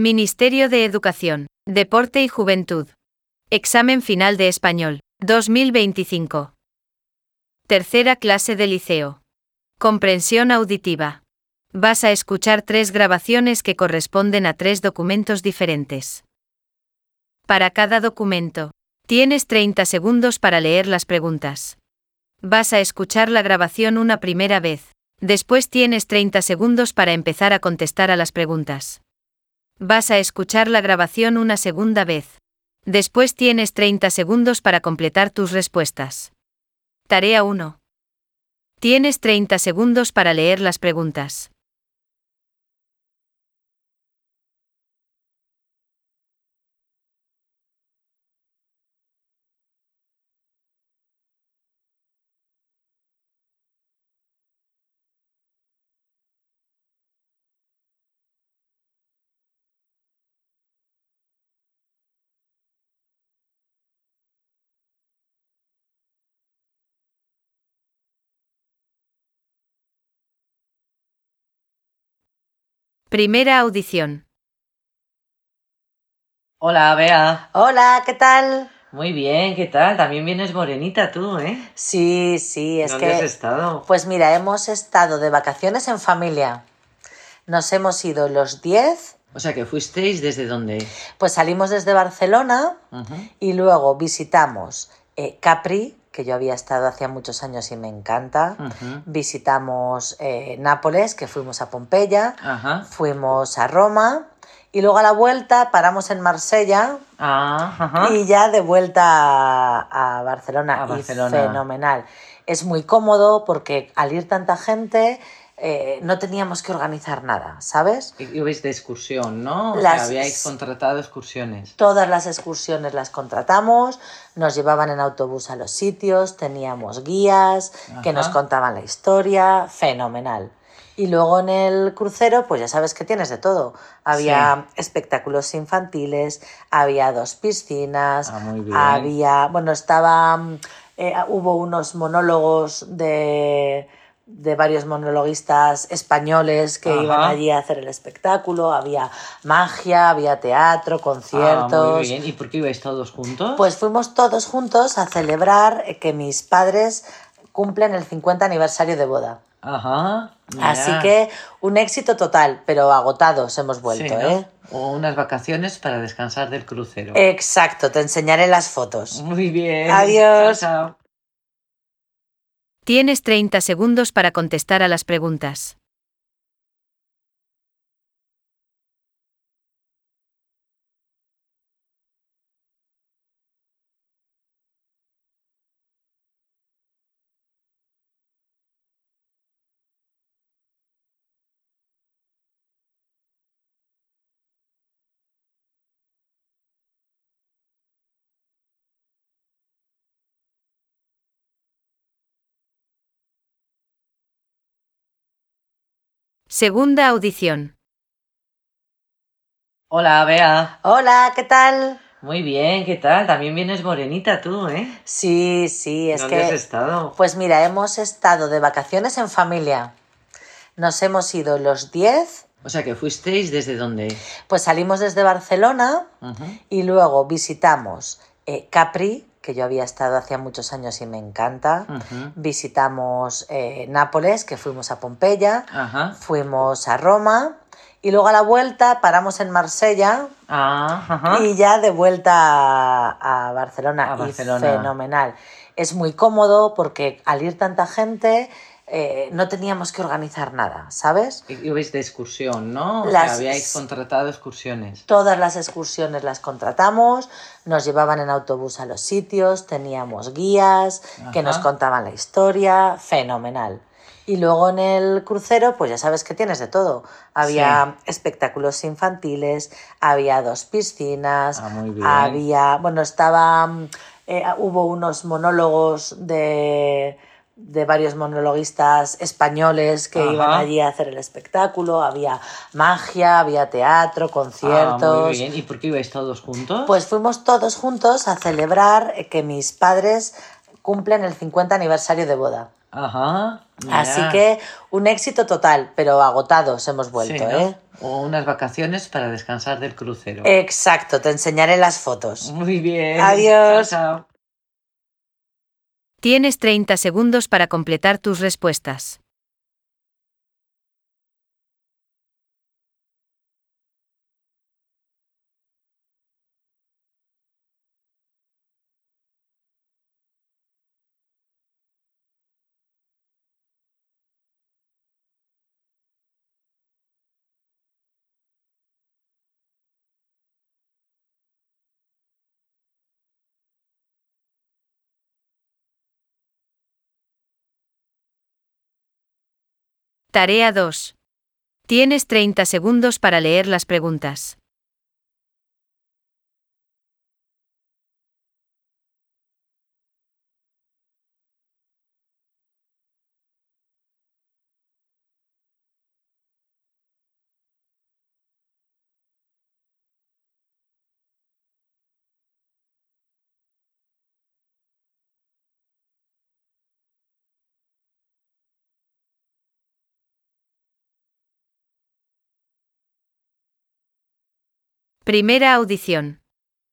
Ministerio de Educación, Deporte y Juventud. Examen final de español, 2025. Tercera clase de liceo. Comprensión auditiva. Vas a escuchar 3 grabaciones que corresponden a 3 documentos diferentes. Para cada documento, tienes 30 segundos para leer las preguntas. Vas a escuchar la grabación una primera vez. Después tienes 30 segundos para empezar a contestar a las preguntas. Vas a escuchar la grabación una segunda vez. Después tienes 30 segundos para completar tus respuestas. Tarea 1. Tienes 30 segundos para leer las preguntas. Primera audición. Hola, Bea. Hola, ¿qué tal? Muy bien, ¿qué tal? También vienes morenita tú, ¿eh? Sí, es ¿Dónde que... has estado? Pues mira, hemos estado de vacaciones en familia. Nos hemos ido los 10, O sea, que fuisteis ¿desde dónde? pues salimos desde Barcelona Ujú. y luego visitamos Capri, que yo había estado hacía muchos años y me encanta. Ujú. Visitamos Nápoles, que fuimos a Pompeya. Ajá. Fuimos a Roma y luego a la vuelta paramos en Marsella. Ajá. Y ya de vuelta a Barcelona. A Barcelona. Y fenomenal. Es muy cómodo porque al ir tanta gente no teníamos que organizar nada, ¿sabes? Y ibais de excursión, ¿no? O Las- sea, habíais contratado excursiones. Todas las excursiones las contratamos, nos llevaban en autobús a los sitios, teníamos guías que Ajá. nos contaban la historia, fenomenal. Y luego en el crucero, pues ya sabes que tienes de todo. Había espectáculos infantiles, había 2 piscinas, Muy bien. hubo unos monólogos de varios monologuistas españoles que Ajá. iban allí a hacer el espectáculo, había magia, había teatro, conciertos. Muy bien. ¿Y por qué ibais todos juntos? Pues fuimos todos juntos a celebrar que mis padres cumplen el 50 aniversario de boda. Ajá. Mira. Así que un éxito total, pero agotados hemos vuelto, Sí, ¿no? ¿eh? O unas vacaciones para descansar del crucero. Exacto, te enseñaré las fotos. Muy bien. Adiós. Chao, chao. Tienes 30 segundos para contestar a las preguntas. Segunda audición. Hola, Bea. Hola, ¿qué tal? Muy bien, ¿qué tal? También vienes morenita tú, ¿eh? Sí, es ¿Dónde que... has estado? Pues mira, hemos estado de vacaciones en familia. Nos hemos ido los 10, O sea, que fuisteis ¿desde dónde? pues salimos desde Barcelona Ujú. y luego visitamos Capri, que yo había estado hacía muchos años y me encanta. Ujú. Visitamos Nápoles, que fuimos a Pompeya. Ajá. Fuimos a Roma y luego a la vuelta paramos en Marsella. Ajá. Y ya de vuelta a Barcelona. A Barcelona. Y fenomenal. Es muy cómodo porque al ir tanta gente no teníamos que organizar nada, ¿sabes? Ibais de excursión, ¿no? O Las- sea, habíais contratado excursiones. Todas las excursiones las contratamos, nos llevaban en autobús a los sitios, teníamos guías que Ajá. nos contaban la historia, fenomenal. Y luego en el crucero, pues ya sabes que tienes de todo. Había espectáculos infantiles, había 2 piscinas, Muy bien. hubo unos monólogos de varios monologuistas españoles que Ajá. iban allí a hacer el espectáculo, había magia, había teatro, conciertos. Muy bien. ¿Y por qué ibais todos juntos? Pues fuimos todos juntos a celebrar que mis padres cumplen el 50 aniversario de boda. Ajá, Así mira. que un éxito total, pero agotados hemos Sí, vuelto, ¿no? ¿eh? O unas vacaciones para descansar del crucero. Exacto, te enseñaré las fotos. Muy bien. Adiós. Chao, chao. Tienes 30 segundos para completar tus respuestas. Tarea 2. Tienes 30 segundos para leer las preguntas. Primera audición.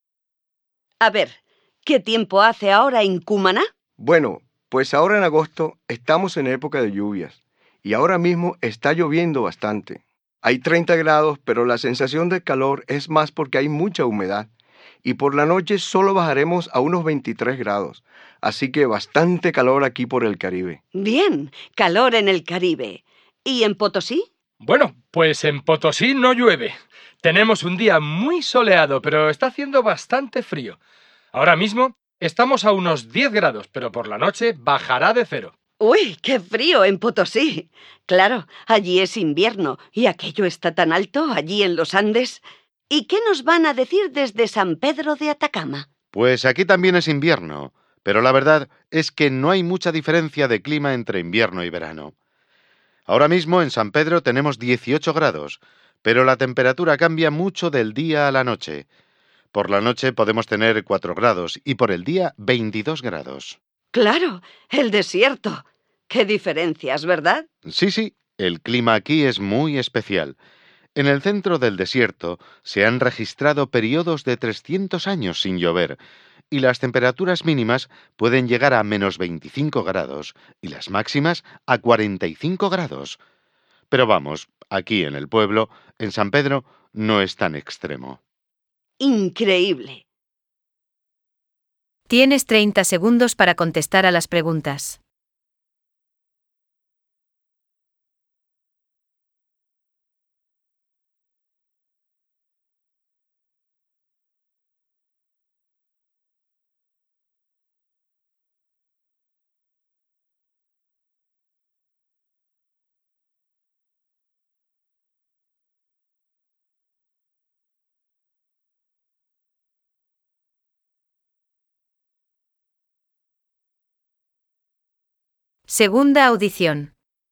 A ver, ¿qué tiempo hace ahora en Cumaná? Bueno, pues ahora en agosto estamos en época de lluvias y ahora mismo está lloviendo bastante. Hay 30 grados, pero la sensación de calor es más porque hay mucha humedad y por la noche solo bajaremos a unos 23 grados, así que bastante calor aquí por el Caribe. Bien, calor en el Caribe. ¿Y en Potosí? Bueno, pues en Potosí no llueve. Tenemos un día muy soleado, pero está haciendo bastante frío. Ahora mismo estamos a unos 10 grados, pero por la noche bajará de 0. ¡Uy, qué frío en Potosí! Claro, allí es invierno y aquello está tan alto, allí en los Andes. ¿Y qué nos van a decir desde San Pedro de Atacama? Pues aquí también es invierno, pero la verdad es que no hay mucha diferencia de clima entre invierno y verano. Ahora mismo en San Pedro tenemos 18 grados, pero la temperatura cambia mucho del día a la noche. Por la noche podemos tener 4 grados y por el día 22 grados. Claro, el desierto. ¡Qué diferencias, ¿verdad? Sí, el clima aquí es muy especial. En el centro del desierto se han registrado periodos de 300 años sin llover, y las temperaturas mínimas pueden llegar a menos 25 grados y las máximas a 45 grados. Pero vamos, aquí en el pueblo, en San Pedro, no es tan extremo. Increíble. Tienes 30 segundos para contestar a las preguntas. Segunda audición.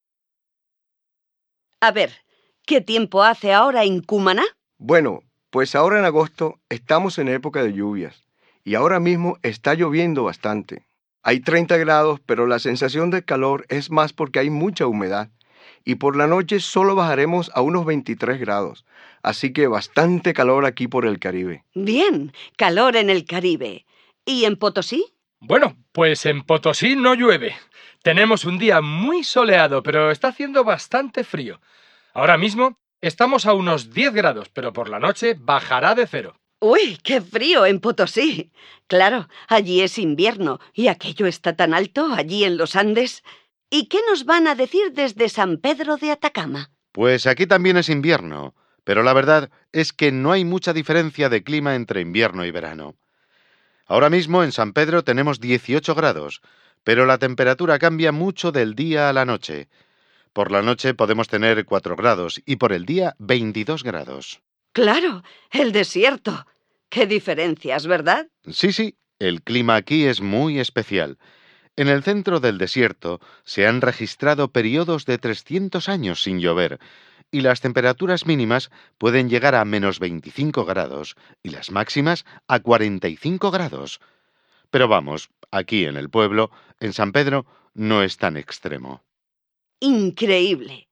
A ver, ¿qué tiempo hace ahora en Cumaná? Bueno, pues ahora en agosto estamos en época de lluvias y ahora mismo está lloviendo bastante. Hay 30 grados, pero la sensación de calor es más porque hay mucha humedad y por la noche solo bajaremos a unos 23 grados, así que bastante calor aquí por el Caribe. Bien, calor en el Caribe. ¿Y en Potosí? Bueno, pues en Potosí no llueve. Tenemos un día muy soleado, pero está haciendo bastante frío. Ahora mismo estamos a unos 10 grados, pero por la noche bajará de 0. ¡Uy, qué frío en Potosí! Claro, allí es invierno y aquello está tan alto, allí en los Andes. ¿Y qué nos van a decir desde San Pedro de Atacama? Pues aquí también es invierno, pero la verdad es que no hay mucha diferencia de clima entre invierno y verano. Ahora mismo en San Pedro tenemos 18 grados, pero la temperatura cambia mucho del día a la noche. Por la noche podemos tener 4 grados y por el día 22 grados. Claro, el desierto. ¡Qué diferencias, ¿verdad? Sí, el clima aquí es muy especial. En el centro del desierto se han registrado periodos de 300 años sin llover, y las temperaturas mínimas pueden llegar a menos 25 grados y las máximas a 45 grados. Pero vamos, aquí en el pueblo, en San Pedro, no es tan extremo. Increíble.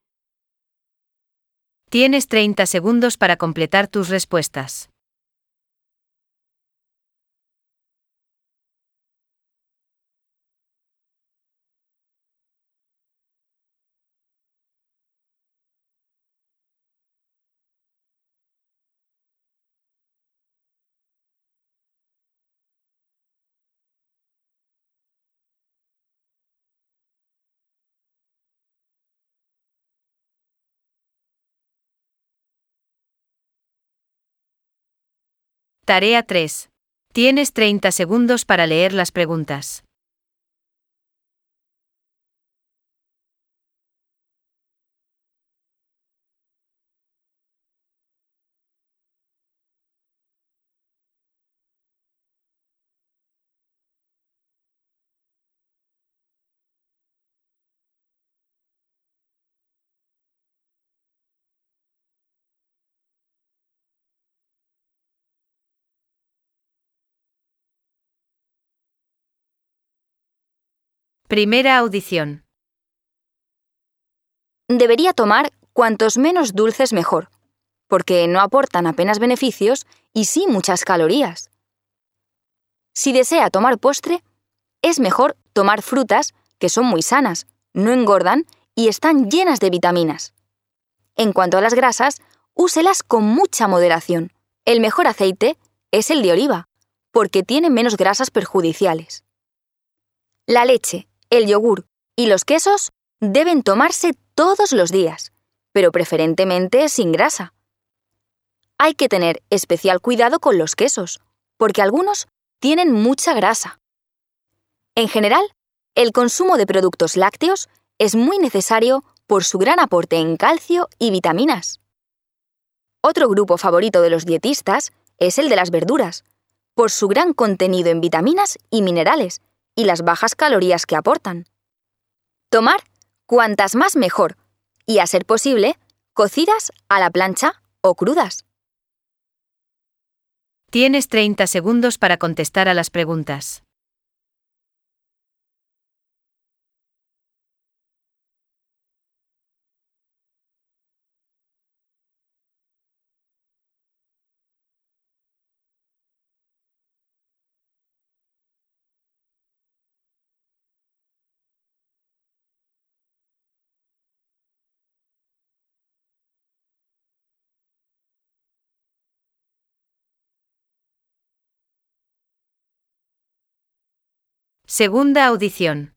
Tienes 30 segundos para completar tus respuestas. Tarea 3. Tienes 30 segundos para leer las preguntas. Primera audición. Debería tomar cuantos menos dulces mejor, porque no aportan apenas beneficios y sí muchas calorías. Si desea tomar postre, es mejor tomar frutas que son muy sanas, no engordan y están llenas de vitaminas. En cuanto a las grasas, úselas con mucha moderación. El mejor aceite es el de oliva, porque tiene menos grasas perjudiciales. La leche, el yogur y los quesos deben tomarse todos los días, pero preferentemente sin grasa. Hay que tener especial cuidado con los quesos, porque algunos tienen mucha grasa. En general, el consumo de productos lácteos es muy necesario por su gran aporte en calcio y vitaminas. Otro grupo favorito de los dietistas es el de las verduras, por su gran contenido en vitaminas y minerales y las bajas calorías que aportan. Tomar cuantas más mejor y, a ser posible, cocidas a la plancha o crudas. Tienes 30 segundos para contestar a las preguntas. Segunda audición.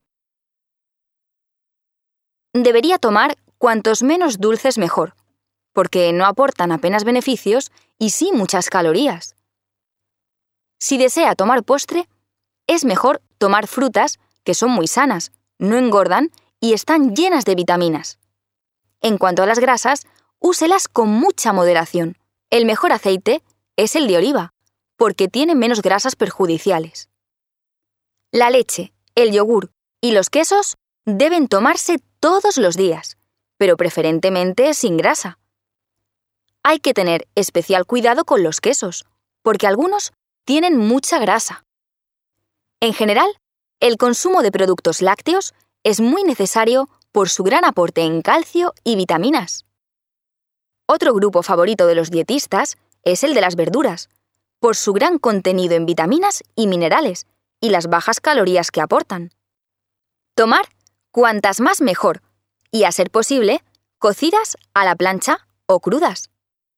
Debería tomar cuantos menos dulces mejor, porque no aportan apenas beneficios y sí muchas calorías. Si desea tomar postre, es mejor tomar frutas que son muy sanas, no engordan y están llenas de vitaminas. En cuanto a las grasas, úselas con mucha moderación. El mejor aceite es el de oliva, porque tiene menos grasas perjudiciales. La leche, el yogur y los quesos deben tomarse todos los días, pero preferentemente sin grasa. Hay que tener especial cuidado con los quesos, porque algunos tienen mucha grasa. En general, el consumo de productos lácteos es muy necesario por su gran aporte en calcio y vitaminas. Otro grupo favorito de los dietistas es el de las verduras, por su gran contenido en vitaminas y minerales y las bajas calorías que aportan. Tomar cuantas más mejor y, a ser posible, cocidas a la plancha o crudas.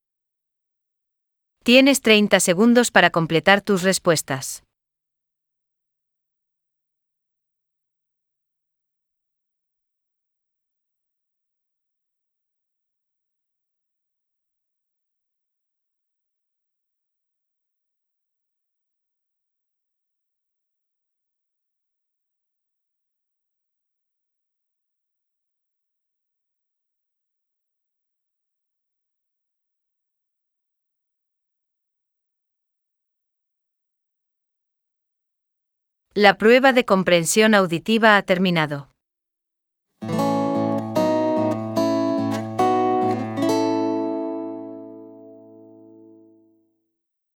Tienes 30 segundos para completar tus respuestas. La prueba de comprensión auditiva ha terminado.